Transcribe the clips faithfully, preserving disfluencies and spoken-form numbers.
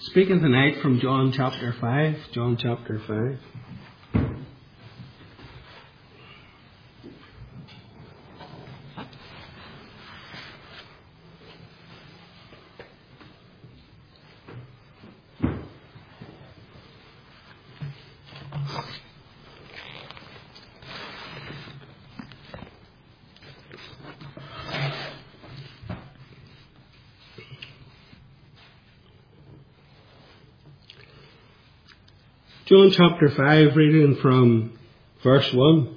Speaking tonight from John chapter five, John chapter five. John chapter five, reading from verse one.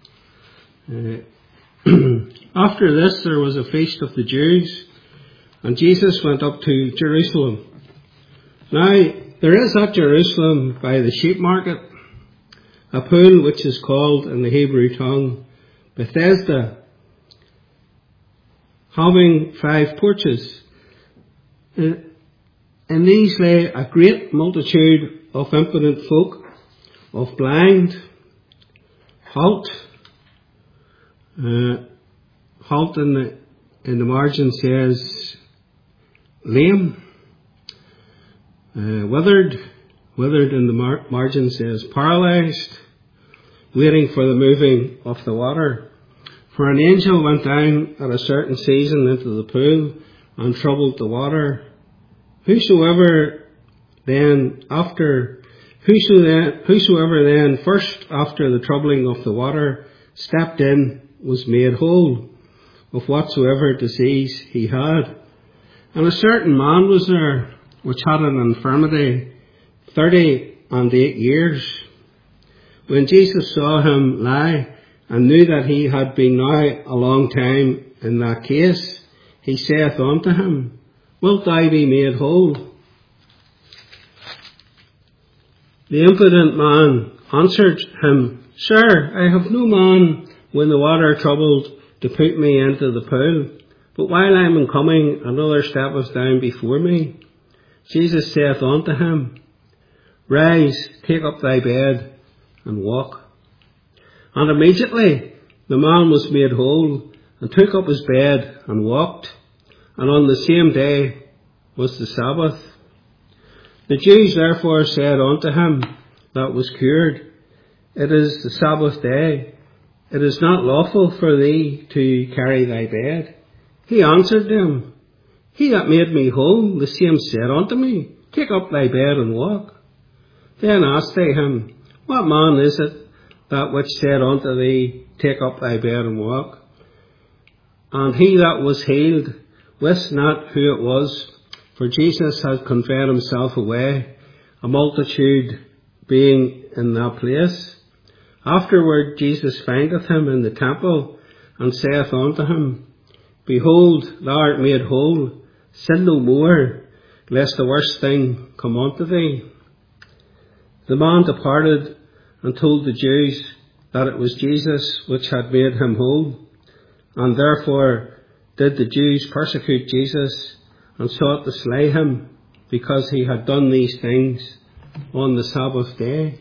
Uh, After this there was a feast of the Jews, and Jesus went up to Jerusalem. Now there is at Jerusalem by the sheep market a pool which is called in the Hebrew tongue Bethesda, having five porches. In these lay a great multitude of impotent folk, of blind, halt, uh, halt in the in the margin says lame, uh, withered, withered in the mar- margin says paralysed, waiting for the moving of the water. For an angel went down at a certain season into the pool and troubled the water. Whosoever Then after, whosoever then first after the troubling of the water stepped in was made whole of whatsoever disease he had. And a certain man was there which had an infirmity thirty and eight years. When Jesus saw him lie and knew that he had been now a long time in that case, he saith unto him, Wilt thou be made whole? The impotent man answered him, Sir, I have no man when the water troubled to put me into the pool, but while I am coming, another steppeth down before me. Jesus saith unto him, Rise, take up thy bed, and walk. And immediately the man was made whole, and took up his bed, and walked. And on the same day was the Sabbath. The Jews therefore said unto him that was cured, It is the Sabbath day. It is not lawful for thee to carry thy bed. He answered them, He that made me whole, the same said unto me, Take up thy bed and walk. Then asked they him, What man is it that which said unto thee, Take up thy bed and walk? And he that was healed wist not who it was, for Jesus had conveyed himself away, a multitude being in that place. Afterward Jesus findeth him in the temple, and saith unto him, Behold, thou art made whole, sin no more, lest the worst thing come unto thee. The man departed and told the Jews that it was Jesus which had made him whole, and therefore did the Jews persecute Jesus, and sought to slay him, because he had done these things on the Sabbath day.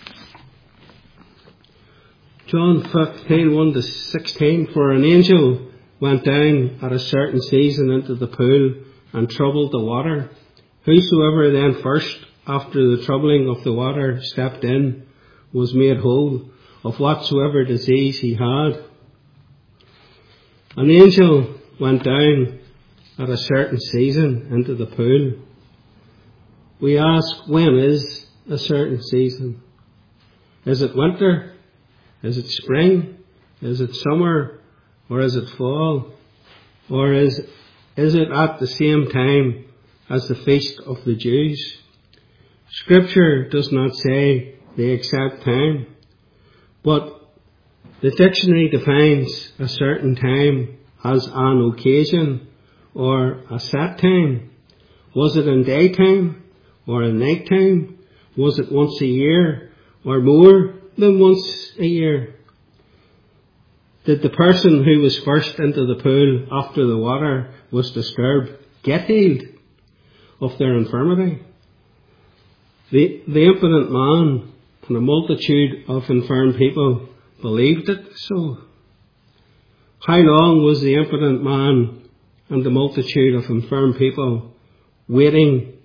John fifteen, one to sixteen. For an angel went down at a certain season into the pool, and troubled the water. Whosoever then first, after the troubling of the water, stepped in, was made whole of whatsoever disease he had. An angel went down at a certain season into the pool. We ask, when is a certain season? Is it winter? Is it spring? Is it summer? Or is it fall? Or is, is it at the same time as the feast of the Jews? Scripture does not say the exact time, but the dictionary defines a certain time as an occasion or a set time. Was it in daytime or in nighttime? Was it once a year or more than once a year? Did the person who was first into the pool after the water was disturbed get healed of their infirmity? The, the impotent man and a multitude of infirm people believed it so. How long was the impotent man and the multitude of infirm people waiting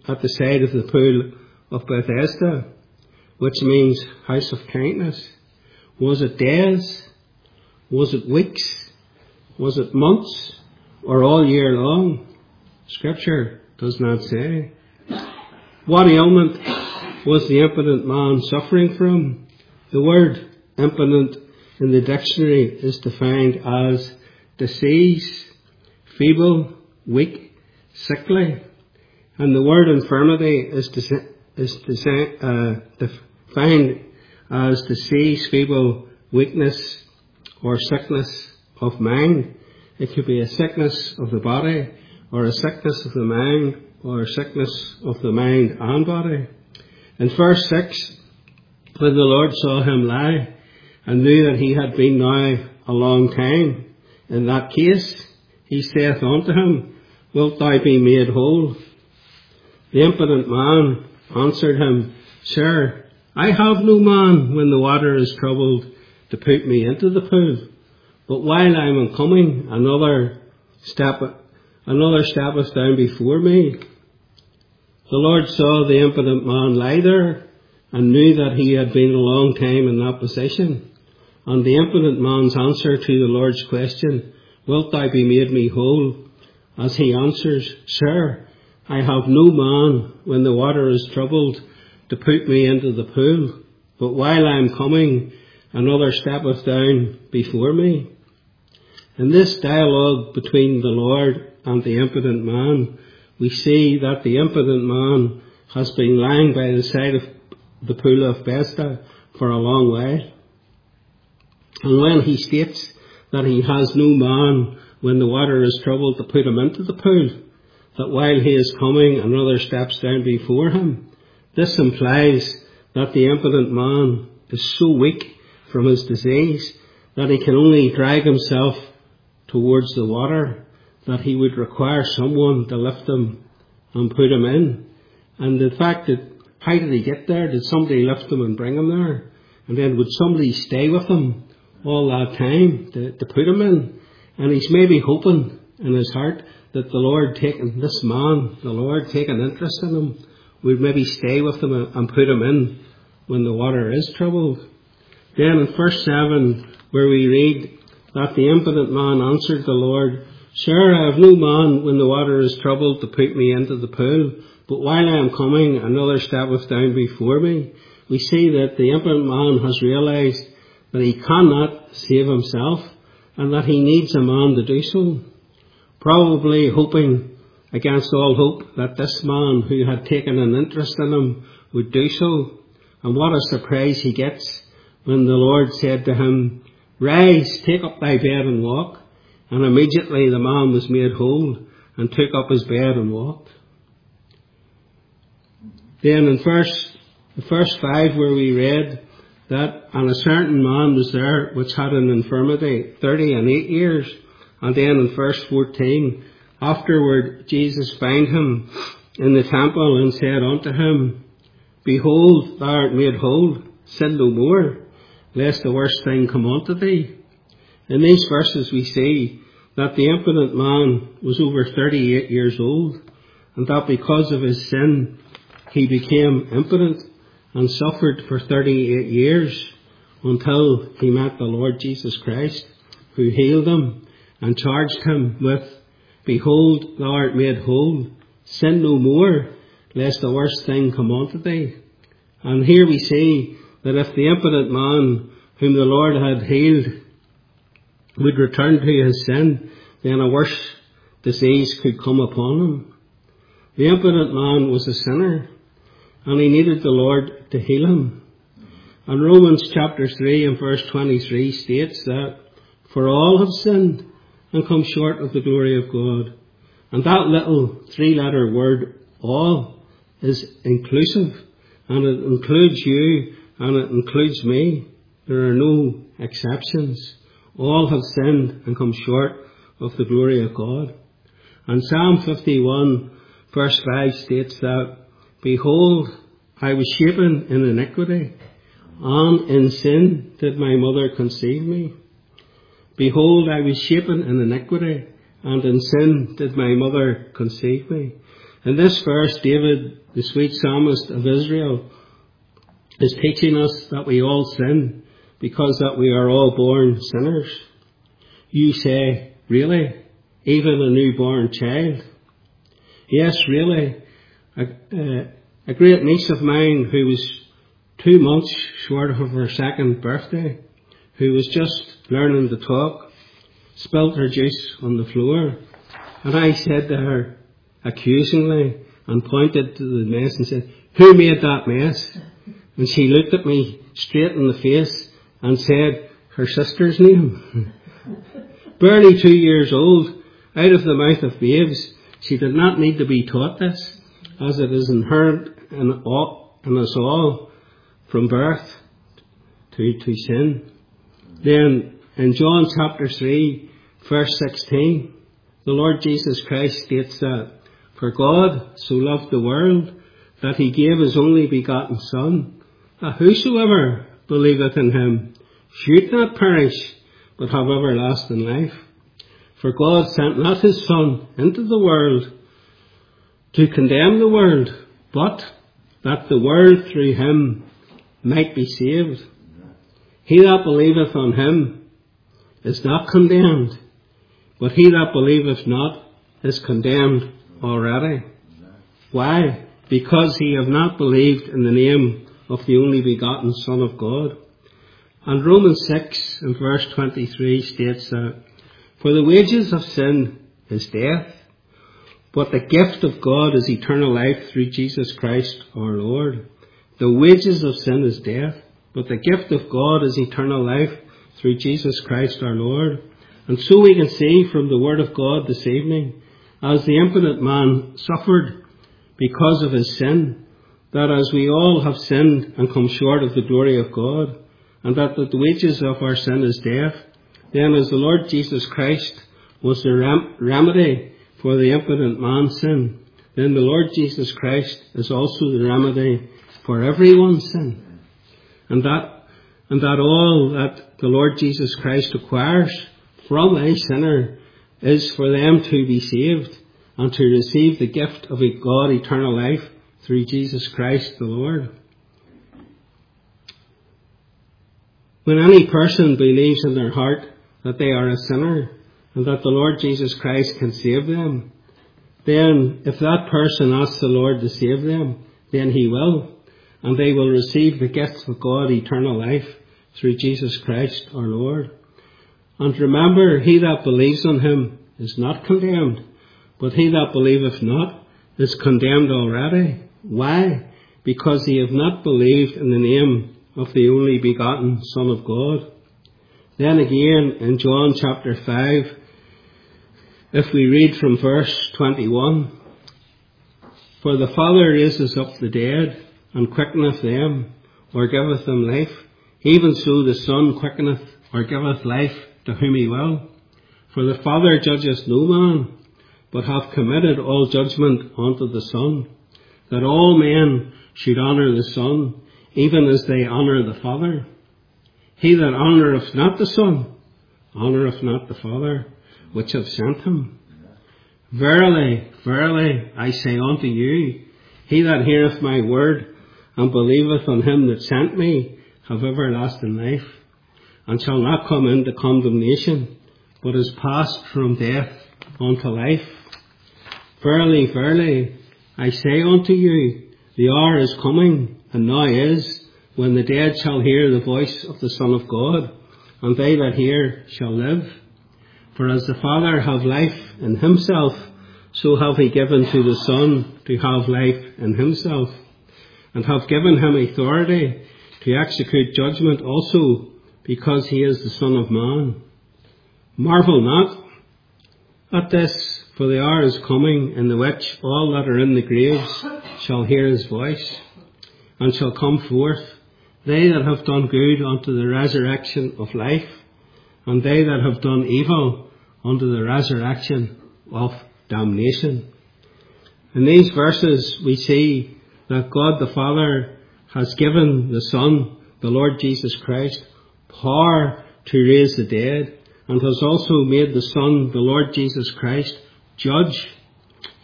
at the side of the pool of Bethesda, which means house of kindness? Was it days? Was it weeks? Was it months? Or all year long? Scripture does not say. What ailment was the impotent man suffering from? The word impotent in the dictionary is defined as disease, feeble, weak, sickly. And the word infirmity is, desi- is desi- uh, defined as disease, feeble, weakness, or sickness of mind. It could be a sickness of the body, or a sickness of the mind, or a sickness of the mind and body. In verse six, when the Lord saw him lie, and knew that he had been now a long time in that case, he saith unto him, Wilt thou be made whole? The impotent man answered him, Sir, I have no man when the water is troubled to put me into the pool. But while I am coming, another step, another steppeth down before me. The Lord saw the impotent man lie there, and knew that he had been a long time in that position. And the impotent man's answer to the Lord's question, Wilt thou be made me whole? As he answers, Sir, I have no man when the water is troubled to put me into the pool. But while I am coming, another steppeth down before me. In this dialogue between the Lord and the impotent man, we see that the impotent man has been lying by the side of the pool of Bethesda for a long while. And when he states that he has no man when the water is troubled to put him into the pool, that while he is coming, another steps down before him, this implies that the impotent man is so weak from his disease that he can only drag himself towards the water, that he would require someone to lift him and put him in. And the fact that, how did he get there? Did somebody lift him and bring him there? And then would somebody stay with him all that time to, to put him in? And he's maybe hoping in his heart that the Lord taking this man, the Lord taking interest in him, would maybe stay with him and put him in when the water is troubled. Then in verse seven, where we read that the impotent man answered the Lord, Sir, I have no man when the water is troubled to put me into the pool, but while I am coming, another steppeth down before me. We see that the impotent man has realized that he cannot save himself and that he needs a man to do so. Probably hoping against all hope that this man who had taken an interest in him would do so. And what a surprise he gets when the Lord said to him, Rise, take up thy bed and walk. And immediately the man was made whole and took up his bed and walked. Then in verse, verse five, where we read that, and a certain man was there which had an infirmity thirty and eight years. And then in verse fourteen, afterward Jesus found him in the temple and said unto him, Behold, thou art made whole, sin no more, lest the worst thing come unto thee. In these verses we see that the impotent man was over thirty-eight years old, and that because of his sin he became impotent and suffered for thirty-eight years until he met the Lord Jesus Christ, who healed him and charged him with, Behold, thou art made whole, sin no more, lest the worst thing come unto thee. And here we see that if the impotent man whom the Lord had healed would return to his sin, then a worse disease could come upon him. The impotent man was a sinner, and he needed the Lord to heal him. And Romans chapter three and verse twenty-three states that, For all have sinned and come short of the glory of God. And that little three-letter word, all, is inclusive, and it includes you, and it includes me. There are no exceptions. All have sinned and come short of the glory of God. And Psalm fifty-one verse five states that, Behold, I was shapen in iniquity, and in sin did my mother conceive me. Behold, I was shapen in iniquity, and in sin did my mother conceive me. In this verse, David, the sweet psalmist of Israel, is teaching us that we all sin because that we are all born sinners. You say, really? Even a newborn child? Yes, really. A, uh, a great niece of mine who was two months short of her second birthday, who was just learning to talk, spilt her juice on the floor. And I said to her accusingly and pointed to the mess and said, who made that mess? And she looked at me straight in the face and said her sister's name. Barely two years old, out of the mouth of babes, she did not need to be taught this, as it is inherent in, all, in us all from birth to, to sin. Then in John chapter three, verse sixteen, the Lord Jesus Christ states that, for God so loved the world that he gave his only begotten Son, that whosoever believeth in him should not perish, but have everlasting life. For God sent not his Son into the world to condemn the world, but that the world through him might be saved. He that believeth on him is not condemned, but he that believeth not is condemned already. Why? Because he have not believed in the name of the only begotten Son of God. And Romans six and verse twenty-three states that, for the wages of sin is death, but the gift of God is eternal life through Jesus Christ our Lord. The wages of sin is death, but the gift of God is eternal life through Jesus Christ our Lord. And so we can see from the Word of God this evening, as the impotent man suffered because of his sin, that as we all have sinned and come short of the glory of God, and that the wages of our sin is death, then as the Lord Jesus Christ was the rem- remedy for the impotent man's sin, then the Lord Jesus Christ is also the remedy for everyone's sin. And that, and that all that the Lord Jesus Christ requires from a sinner is for them to be saved and to receive the gift of a God eternal life through Jesus Christ the Lord. When any person believes in their heart that they are a sinner and that the Lord Jesus Christ can save them, then if that person asks the Lord to save them, then he will, and they will receive the gifts of God eternal life through Jesus Christ our Lord. And remember, he that believes on him is not condemned, but he that believeth not is condemned already. Why? Because he hath not believed in the name of the only begotten Son of God. Then again in John chapter five, if we read from verse twenty-one, for the Father raises up the dead and quickeneth them, or giveth them life, even so the Son quickeneth or giveth life to whom he will. For the Father judgeth no man, but hath committed all judgment unto the Son, that all men should honour the Son, even as they honour the Father. He that honoureth not the Son, honoureth not the Father, which hath sent him. Verily, verily, I say unto you, he that heareth my word, and believeth on him that sent me, have everlasting life, and shall not come into condemnation, but is passed from death unto life. Verily, verily, I say unto you, the hour is coming, and now is, when the dead shall hear the voice of the Son of God, and they that hear shall live. For as the Father hath life in himself, so hath he given to the Son to have life in himself, and hath given him authority to execute judgment also, because he is the Son of Man. Marvel not at this, for the hour is coming in the which all that are in the graves shall hear his voice, and shall come forth, they that have done good unto the resurrection of life, and they that have done evil unto the resurrection of damnation. In these verses we see that God the Father has given the Son, the Lord Jesus Christ, power to raise the dead, and has also made the Son, the Lord Jesus Christ, judge.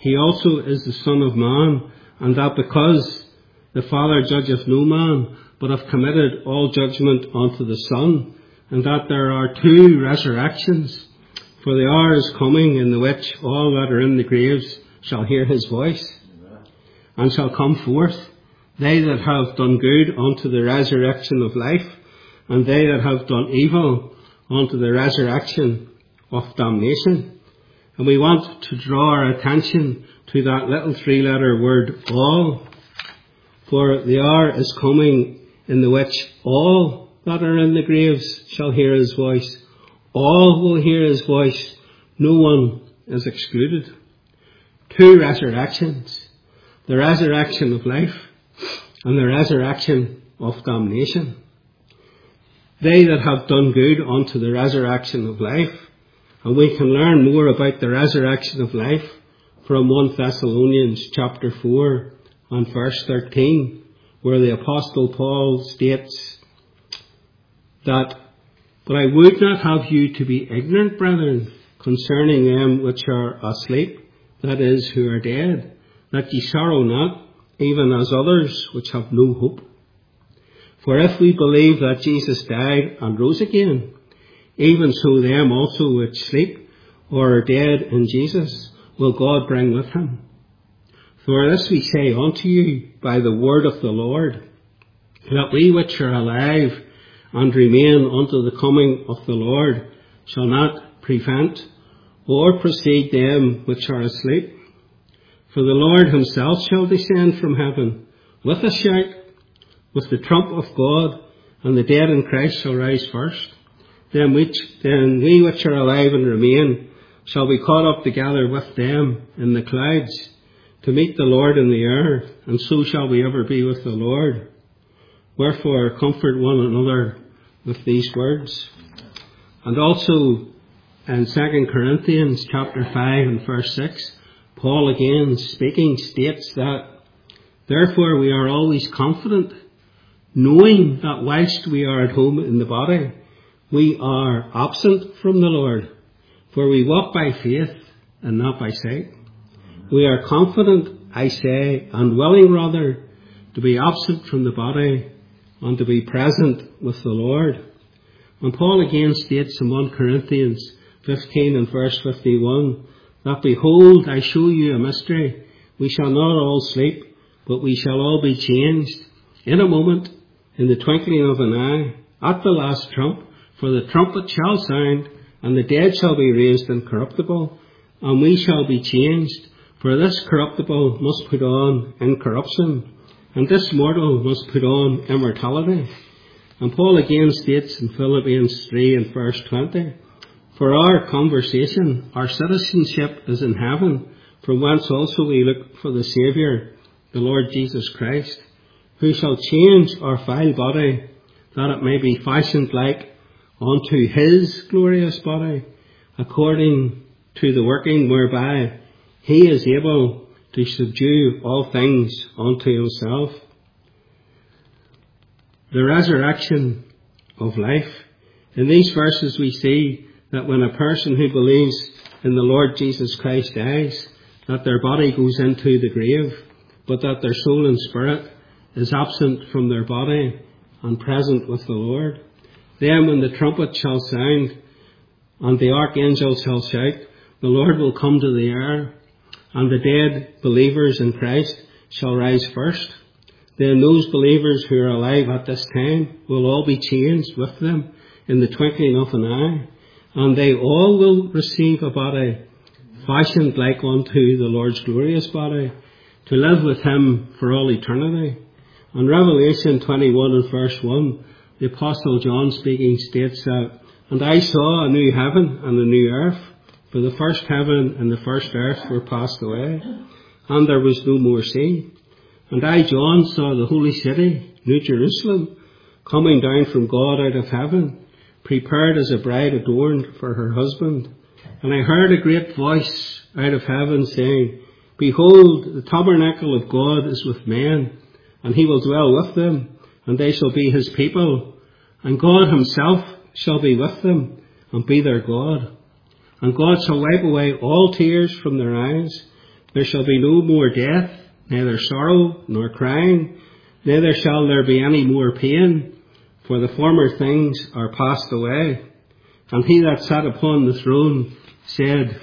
he also is the Son of Man, and that because the Father judgeth no man, but hath committed all judgment unto the Son, and that there are two resurrections. For the hour is coming in the which all that are in the graves shall hear his voice, and shall come forth, they that have done good unto the resurrection of life, and they that have done evil unto the resurrection of damnation. And we want to draw our attention to that little three-letter word, all. For the hour is coming in the which all that are in the graves shall hear his voice. All will hear his voice. No one is excluded. Two resurrections. The resurrection of life and the resurrection of damnation. They that have done good unto the resurrection of life. And we can learn more about the resurrection of life from First Thessalonians chapter four and verse thirteen, where the Apostle Paul states that, "But I would not have you to be ignorant, brethren, concerning them which are asleep, that is, who are dead, that ye sorrow not, even as others which have no hope. For if we believe that Jesus died and rose again, even so them also which sleep or are dead in Jesus will God bring with him. For this we say unto you by the word of the Lord, that we which are alive and remain unto the coming of the Lord shall not prevent or precede them which are asleep. For the Lord himself shall descend from heaven with a shout, with the trump of God, and the dead in Christ shall rise first. Then, which, then we which are alive and remain shall be caught up together with them in the clouds to meet the Lord in the air, and so shall we ever be with the Lord. Wherefore comfort one another with these words." And also in Second Corinthians chapter five and verse six, Paul again speaking states that, "Therefore we are always confident, knowing that whilst we are at home in the body, we are absent from the Lord, for we walk by faith and not by sight. We are confident, I say, and willing rather, to be absent from the body and to be present with the Lord." And Paul again states in First Corinthians fifteen and verse fifty-one, that, "Behold, I show you a mystery. We shall not all sleep, but we shall all be changed in a moment, in the twinkling of an eye, at the last trump. For the trumpet shall sound, and the dead shall be raised incorruptible, and we shall be changed. For this corruptible must put on incorruption, and this mortal must put on immortality." And Paul again states in Philippians three and verse twenty, "For our conversation, our citizenship is in heaven, from whence also we look for the Saviour, the Lord Jesus Christ, who shall change our vile body, that it may be fashioned like unto his glorious body, according to the working whereby he is able to subdue all things unto himself." The resurrection of life. In these verses we see that when a person who believes in the Lord Jesus Christ dies, that their body goes into the grave, but that their soul and spirit is absent from their body and present with the Lord. Then when the trumpet shall sound and the archangel shall shout, the Lord will come to the air, and the dead believers in Christ shall rise first. Then those believers who are alive at this time will all be changed with them in the twinkling of an eye, and they all will receive a body fashioned like unto the Lord's glorious body, to live with him for all eternity. In Revelation twenty-one and verse one, the Apostle John speaking states that, "And I saw a new heaven and a new earth, for the first heaven and the first earth were passed away, and there was no more sea. And I, John, saw the holy city, New Jerusalem, coming down from God out of heaven, prepared as a bride adorned for her husband. And I heard a great voice out of heaven saying, Behold, the tabernacle of God is with men, and he will dwell with them, and they shall be his people, and God himself shall be with them, and be their God. And God shall wipe away all tears from their eyes, There shall be no more death, neither sorrow nor crying, neither shall there be any more pain, for the former things are passed away. And he that sat upon the throne said,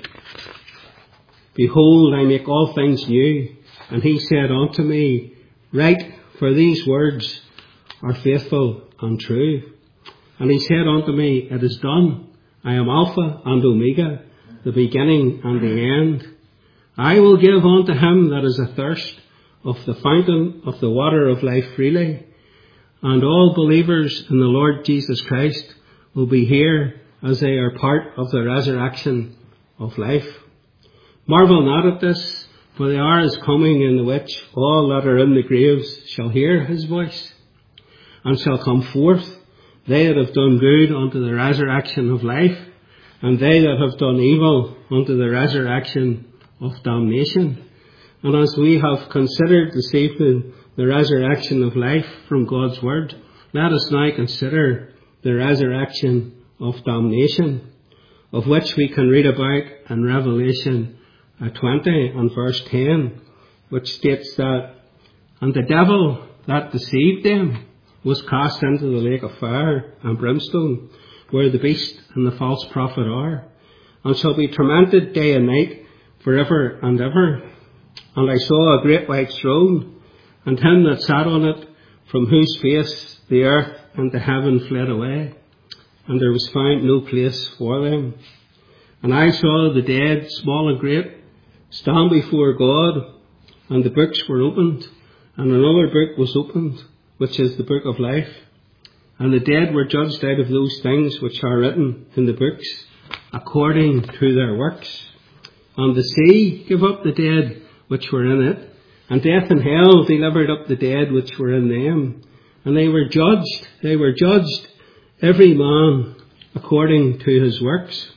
Behold, I make all things new. And he said unto me, Write, for these words are faithful and true. And he said unto me, It is done. I am Alpha and Omega, the beginning and the end. I will give unto him that is athirst of the fountain of the water of life freely. And all believers in the Lord Jesus Christ will be here as they are part of the resurrection of life. Marvel not at this, for the hour is coming in the which all that are in the graves shall hear his voice, and shall come forth, they that have done good unto the resurrection of life, and they that have done evil unto the resurrection of damnation. And as we have considered this evening the resurrection of life from God's word, let us now consider the resurrection of damnation, of which we can read about in Revelation twenty and verse ten, which states that, And the devil that deceived them was cast into the lake of fire and brimstone, where the beast and the false prophet are, and shall be tormented day and night for ever and ever. And I saw a great white throne, and him that sat on it, from whose face the earth and the heaven fled away, and there was found no place for them. And I saw the dead, small and great, stand before God, and the books were opened, and another book was opened, which is the book of life. And the dead were judged out of those things which are written in the books, according to their works. And the sea gave up the dead which were in it, and death and hell delivered up the dead which were in them. And they were judged, they were judged, every man according to his works.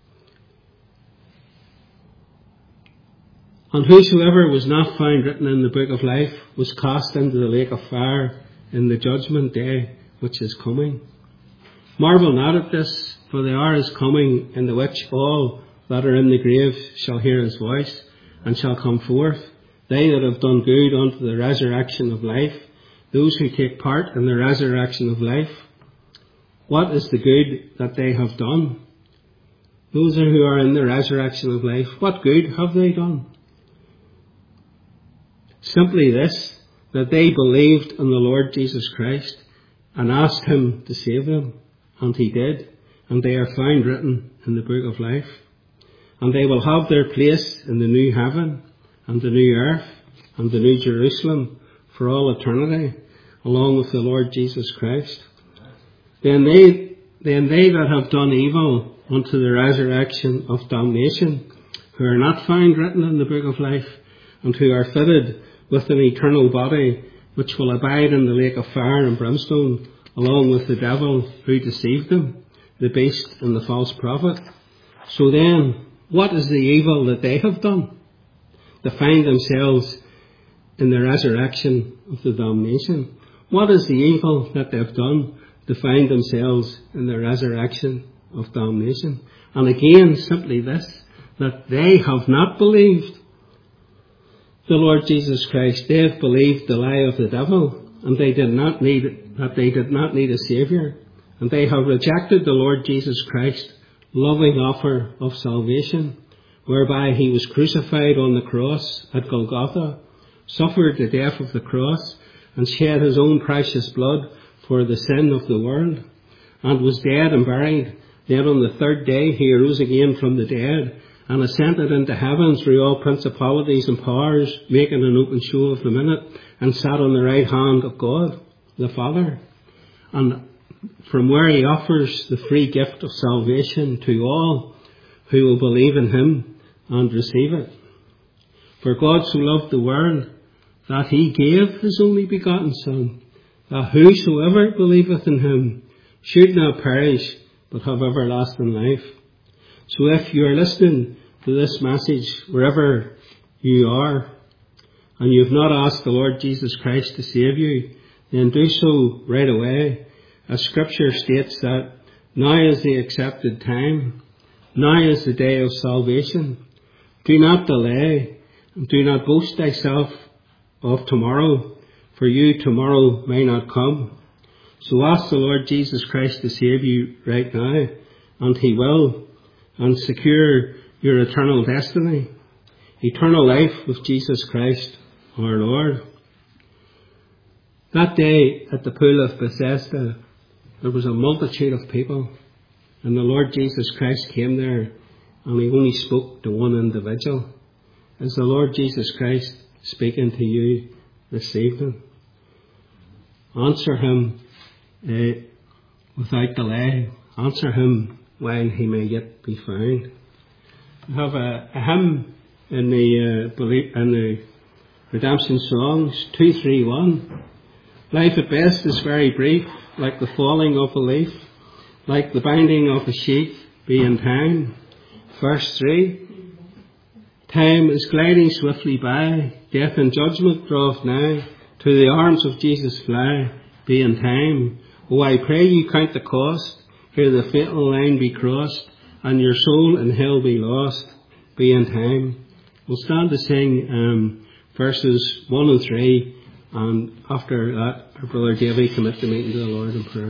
And whosoever was not found written in the book of life was cast into the lake of fire in the judgment day which is coming. Marvel not at this, for the hour is coming in the which all that are in the grave shall hear his voice, and shall come forth, they that have done good unto the resurrection of life, those who take part in the resurrection of life. What is the good that they have done? Those who are in the resurrection of life, what good have they done? Simply this, that they believed in the Lord Jesus Christ and asked him to save them, and he did, and they are found written in the book of life. And they will have their place in the new heaven and the new earth and the new Jerusalem for all eternity, along with the Lord Jesus Christ. Then they, then they that have done evil unto the resurrection of damnation, who are not found written in the book of life, and who are fitted with an eternal body, which will abide in the lake of fire and brimstone, along with the devil who deceived them, the beast and the false prophet. So then, what is the evil that they have done to find themselves in the resurrection of the damnation? What is the evil that they've done to find themselves in the resurrection of damnation? And again, simply this, that they have not believed the Lord Jesus Christ. They have believed the lie of the devil, and they did not need that they did not need a Saviour, and they have rejected the Lord Jesus Christ, loving offer of salvation, whereby he was crucified on the cross at Golgotha, suffered the death of the cross, and shed his own precious blood for the sin of the world, and was dead and buried. Then on the third day he arose again from the dead, and ascended into heaven through all principalities and powers, making an open show of the minute, and sat on the right hand of God, the Father. And from where he offers the free gift of salvation to all who will believe in him and receive it. For God so loved the world that he gave his only begotten Son, that whosoever believeth in him should not perish, but have everlasting life. So if you are listening to this message wherever you are, and you have not asked the Lord Jesus Christ to save you, then do so right away. As Scripture states that now is the accepted time, now is the day of salvation. Do not delay, And do not boast thyself of tomorrow, for you tomorrow may not come. So ask the Lord Jesus Christ to save you right now, and he will, and secure your eternal destiny, eternal life with Jesus Christ our Lord. That day at the pool of Bethesda, there was a multitude of people, and the Lord Jesus Christ came there, and he only spoke to one individual. Is the Lord Jesus Christ speaking to you this evening? Answer him uh, without delay. Answer him while he may yet be found. We have a, a hymn in the, uh, belie- in the Redemption Songs, two three one. Life at best is very brief, like the falling of a leaf, like the binding of a sheet, be in time. Verse three. Time is gliding swiftly by, death and judgment draweth nigh, to the arms of Jesus fly, be in time. Oh, I pray you count the cost, ere the fatal line be crossed, and your soul in hell be lost, be in time. We'll stand to sing um, verses one and three, and after that, our brother Davy commit the meeting to the Lord in prayer.